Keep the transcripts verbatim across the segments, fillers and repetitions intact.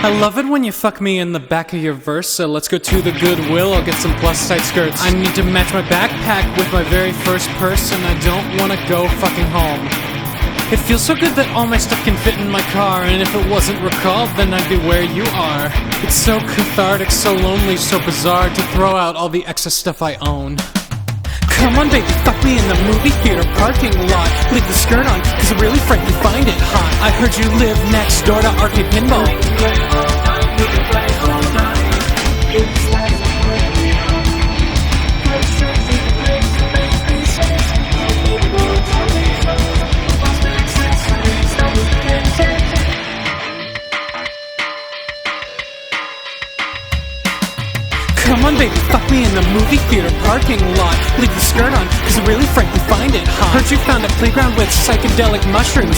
I love it when you fuck me in the back of your verse, so let's go to the Goodwill, I'll get some plus-size skirts. I need to match my backpack with my very first purse, and I don't wanna go fucking home. It feels so good that all my stuff can fit in my car, and if it wasn't recalled, then I'd be where you are. It's so cathartic, so lonely, so bizarre to throw out all the excess stuff I own. Come on baby, fuck me in the movie theater parking lot. Leave the skirt on, cause I really frankly find it hot. I heard you live next door to Arcade Pinball. Come on baby, fuck me in the movie theater parking lot. Leave the skirt on, cause I really frankly find it hot. Heard you found a playground with psychedelic mushrooms.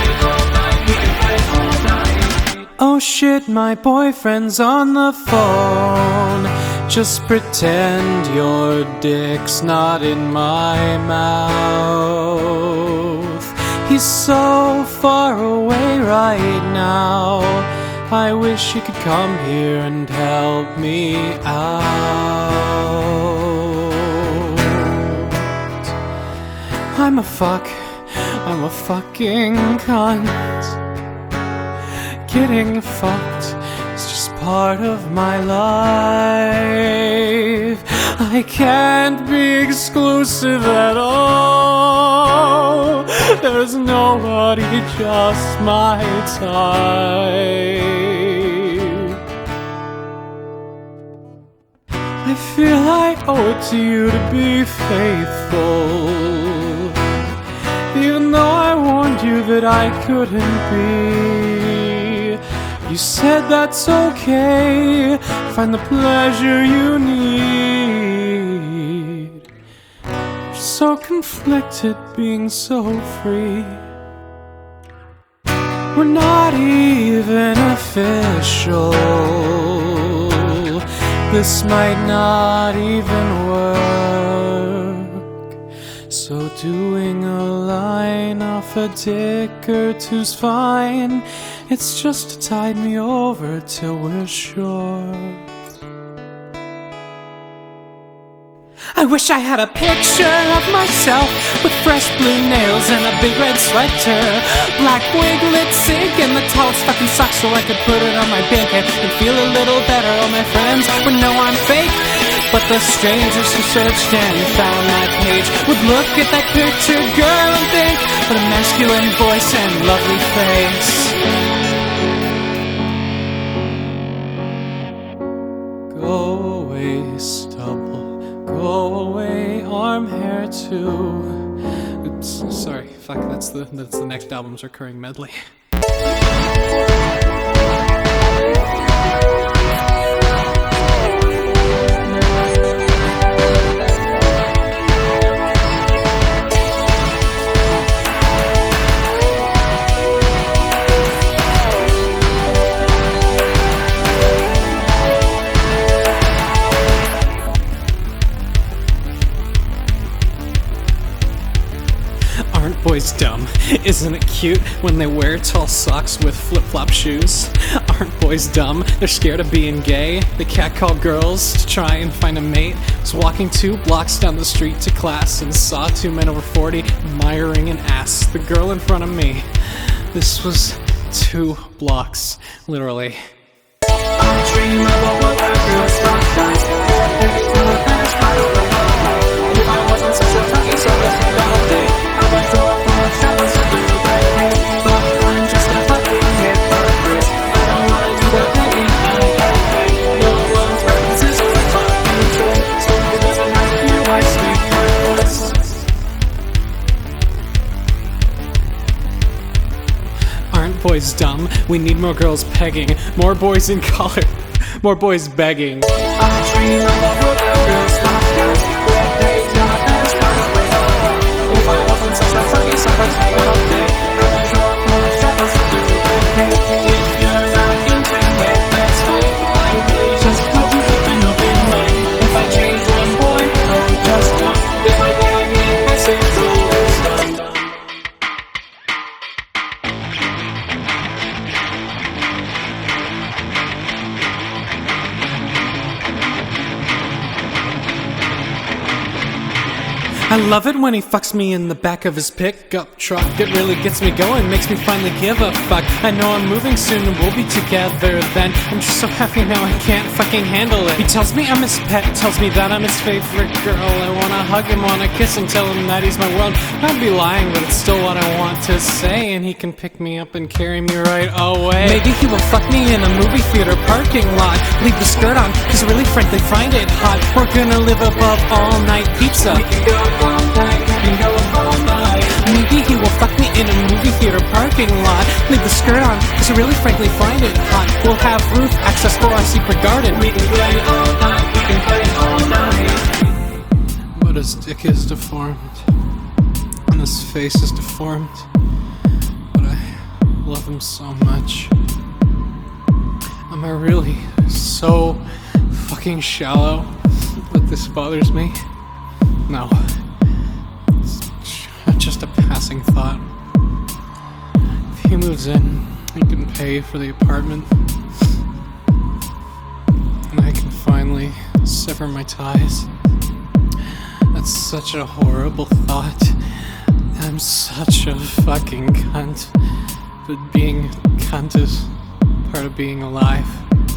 Oh shit, my boyfriend's on the phone. Just pretend your dick's not in my mouth. He's so far away right now. I wish you could come here and help me out. I'm a fuck, I'm a fucking cunt. Getting fucked is just part of my life. I can't be exclusive at all. There's nobody just my type. I feel I owe it to you to be faithful, even though I warned you that I couldn't be. You said that's okay, find the pleasure you need. You're so conflicted being so free. We're not even official. This might not even work. So doing a line off a dick or two's fine. It's just to tide me over till we're sure. I wish I had a picture of myself with fresh blue nails and a big red sweater, black wig, lit cig, and the tallest fucking socks, so I could put it on my big head and feel a little better. All my friends would know I'm fake, but the strangers who searched and found my page would look at that picture, girl, and think, what a masculine voice and lovely face. Go away, stubble. Go away, arm hair too. Oops, sorry. Fuck, that's the that's the next album's recurring medley. Aren't boys dumb? Isn't it cute when they wear tall socks with flip-flop shoes? Aren't boys dumb? They're scared of being gay. They catcall girls to try and find a mate. Was walking two blocks down the street to class and saw two men over forty admiring an ass. The girl in front of me. This was two blocks, literally. I dream about what that girl's like. If I wasn't such a fucking so let's make the whole day. I would throw up on the fellas and do the right thing. But I'm just a fucking hypocrite. I don't wanna do the thing I like. No one's references are fucking true. So it doesn't have to be why speak my voice. Aren't boys dumb? We need more girls pegging. More boys in collar. More boys begging. I dream about what the girls like. If I wasn't such a fucking sucker, I would take I would draw up more shadows to do the thing. If you're not into it, that's fine. I really just put you in a big mind. If I change one boy, I'm just one. If I can't get my same rule, it's done. I love it when he fucks me in the back of his pickup truck. It really gets me going, makes me finally give a fuck. I know I'm moving soon and we'll be together then. I'm just so happy now I can't fucking handle it. He tells me I'm his pet, tells me that I'm his favorite girl. I wanna hug him, wanna kiss him, tell him that he's my world. I'd be lying, but it's still what I want to say. And he can pick me up and carry me right away. Maybe he will fuck me in a movie theater parking lot. Leave the skirt on, cause I really frankly find it hot. We're gonna live above all night pizza. We can go all night, we can go all night. Maybe he will fuck me in a movie theater parking lot. Leave the skirt on, cause I really frankly find it hot. We'll have roof access for our secret garden. We can play all night, we can play all night. But his dick is deformed, and his face is deformed. But I love him so much. Am I really so fucking shallow that this bothers me? No. It's just a passing thought. If he moves in, he can pay for the apartment. And I can finally sever my ties. That's such a horrible thought. I'm such a fucking cunt. But being a cunt is part of being alive.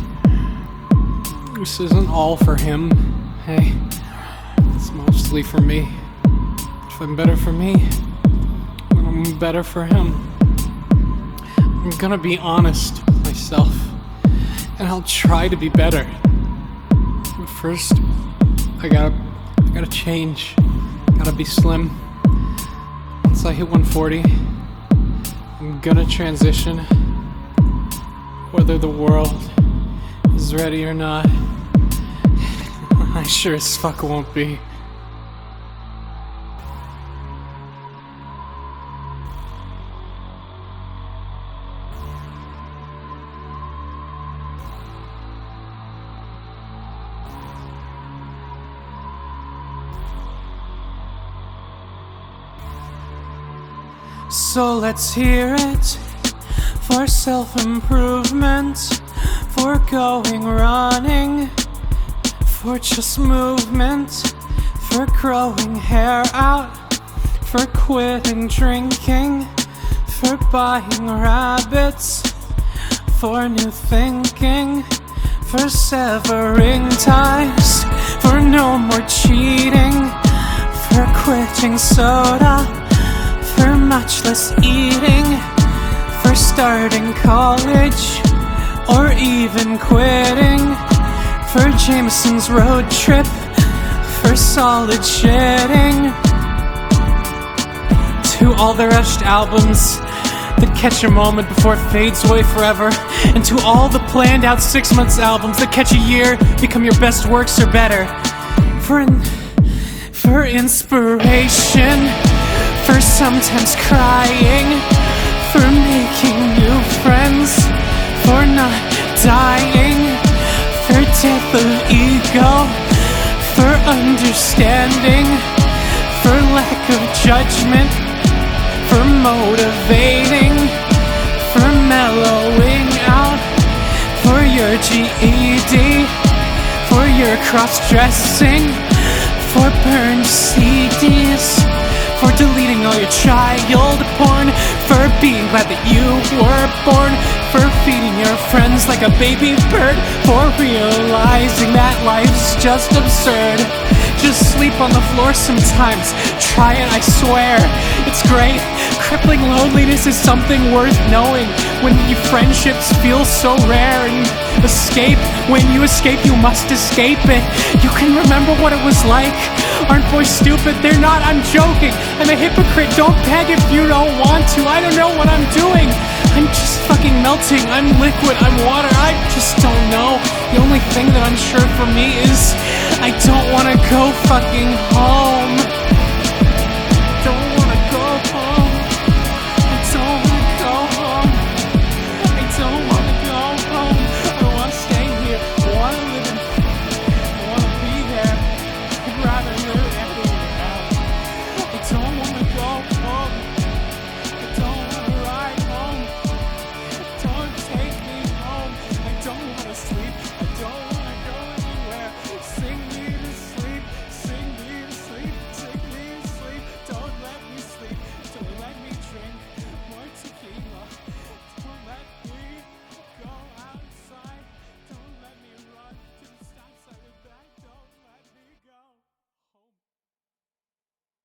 This isn't all for him, hey. It's mostly for me. If I'm better for me, then I'm better for him. I'm gonna be honest with myself, and I'll try to be better. But first, I gotta, I gotta change. Gotta be slim. Once I hit one forty, I'm gonna transition. Whether the world is ready or not, I sure as fuck won't be. So let's hear it for self-improvement, for going running, for just movement, for growing hair out, for quitting drinking, for buying rabbits, for new thinking, for severing ties, for no more cheating, for quitting soda, for much less eating, for starting college, or even quitting, for Jameson's road trip, for solid shitting. To all the rushed albums that catch a moment before it fades away forever, and to all the planned out six months albums that catch a year, become your best works or better. For in, for inspiration, for sometimes crying, for making new friends, for not dying, for death of ego, for understanding, for lack of judgment, for motivating, for mellowing out, for your G E D, for your cross-dressing, for burned C Ds, for deleting all your child porn, for being glad that you were born, for feeding your friends like a baby bird, for realizing that life's just absurd. Just sleep on the floor sometimes, try it, I swear, it's great. Crippling loneliness is something worth knowing. When your friendships feel so rare, and escape, when you escape you must escape it. You can remember what it was like. Aren't boys stupid? They're not, I'm joking. I'm a hypocrite, don't beg if you don't want to. I don't know what I'm doing. I'm just fucking melting, I'm liquid, I'm water, I just don't know. The only thing that I'm sure for me is I don't wanna go fucking home.